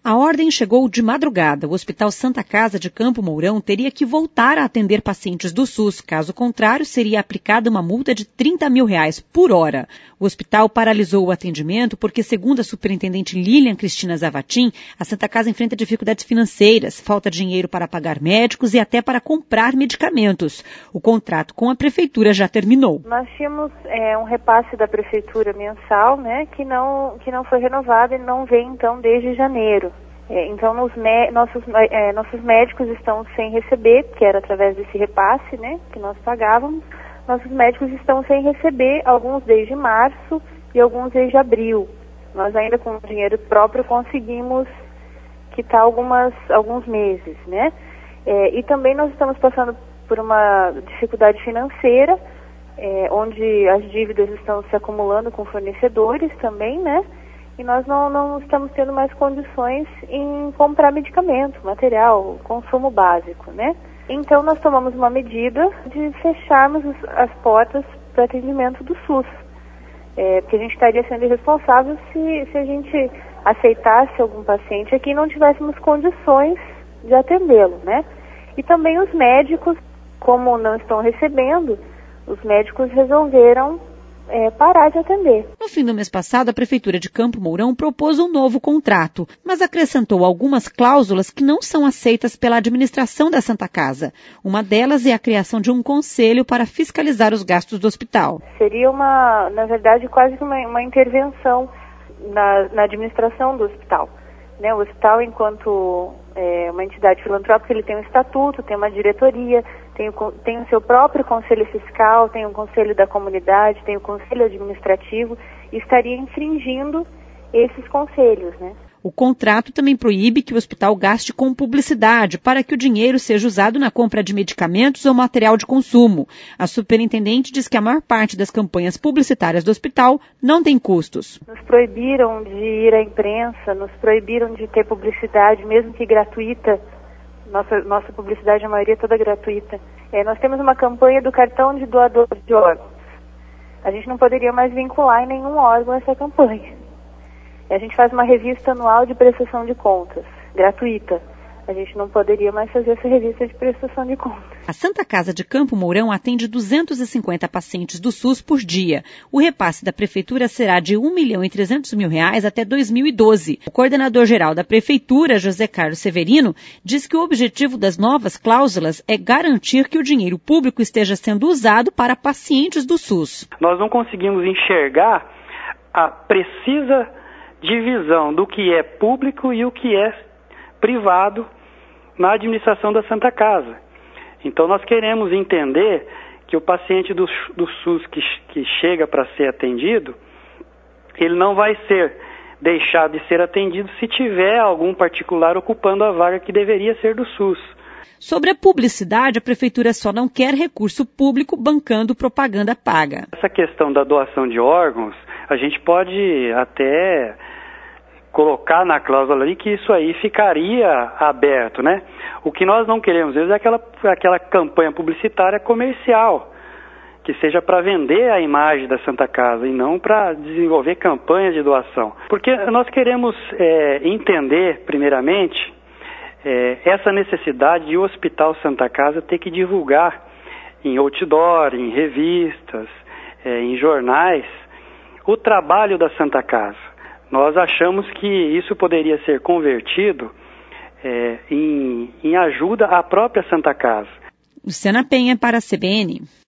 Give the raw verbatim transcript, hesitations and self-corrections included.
A ordem chegou de madrugada. O Hospital Santa Casa de Campo Mourão teria que voltar a atender pacientes do SUS. Caso contrário, seria aplicada uma multa de trinta mil reais por hora. O hospital paralisou o atendimento porque, segundo a superintendente Lilian Cristina Zavatin, a Santa Casa enfrenta dificuldades financeiras, falta de dinheiro para pagar médicos e até para comprar medicamentos. O contrato com a prefeitura já terminou. Nós tínhamos é, um repasse da prefeitura mensal, né, que não, que não foi renovado e não vem, então, desde janeiro. É, então, nos me, nossos, é, nossos médicos estão sem receber, que era através desse repasse, né, que nós pagávamos. Nossos médicos estão sem receber, alguns desde março e alguns desde abril. Nós ainda com dinheiro próprio conseguimos quitar algumas, alguns meses, né? É, e também nós estamos passando por uma dificuldade financeira, é, onde as dívidas estão se acumulando com fornecedores também, né? E nós não, não estamos tendo mais condições em comprar medicamento, material, consumo básico, né? Então nós tomamos uma medida de fecharmos as portas para atendimento do SUS. É, porque a gente estaria sendo irresponsável se, se a gente aceitasse algum paciente aqui e não tivéssemos condições de atendê-lo, né? E também os médicos, como não estão recebendo, os médicos resolveram É, parar de atender. No fim do mês passado, a Prefeitura de Campo Mourão propôs um novo contrato, mas acrescentou algumas cláusulas que não são aceitas pela administração da Santa Casa. Uma delas é a criação de um conselho para fiscalizar os gastos do hospital. Seria, uma, na verdade, quase uma, uma intervenção na, na administração do hospital. Né? O hospital, enquanto é, uma entidade filantrópica, ele tem um estatuto, tem uma diretoria, tem o, tem o seu próprio conselho fiscal, tem o conselho da comunidade, tem o conselho administrativo, e estaria infringindo esses conselhos, né? O contrato também proíbe que o hospital gaste com publicidade para que o dinheiro seja usado na compra de medicamentos ou material de consumo. A superintendente diz que a maior parte das campanhas publicitárias do hospital não tem custos. Nos proibiram de ir à imprensa, nos proibiram de ter publicidade, mesmo que gratuita. Nossa, nossa publicidade, a maioria é toda gratuita. É, nós temos uma campanha do cartão de doador de órgãos. A gente não poderia mais vincular em nenhum órgão essa campanha. A gente faz uma revista anual de prestação de contas, gratuita. A gente não poderia mais fazer essa revista de prestação de contas. A Santa Casa de Campo Mourão atende duzentos e cinquenta pacientes do SUS por dia. O repasse da Prefeitura será de um milhão e trezentos mil reais até dois mil e doze. O coordenador-geral da Prefeitura, José Carlos Severino, diz que o objetivo das novas cláusulas é garantir que o dinheiro público esteja sendo usado para pacientes do SUS. Nós não conseguimos enxergar a precisa divisão do que é público e o que é privado na administração da Santa Casa. Então nós queremos entender que o paciente do, do SUS que, que chega para ser atendido, ele não vai ser deixado de ser atendido se tiver algum particular ocupando a vaga que deveria ser do SUS. Sobre a publicidade, a Prefeitura só não quer recurso público bancando propaganda paga. Essa questão da doação de órgãos, a gente pode até colocar na cláusula ali que isso aí ficaria aberto, né? O que nós não queremos mesmo é aquela, aquela campanha publicitária comercial, que seja para vender a imagem da Santa Casa e não para desenvolver campanhas de doação. Porque nós queremos é, entender, primeiramente, é, essa necessidade de o Hospital Santa Casa ter que divulgar em outdoor, em revistas, é, em jornais, o trabalho da Santa Casa. Nós achamos que isso poderia ser convertido é, em, em ajuda à própria Santa Casa. Luciana Penha para a C B N.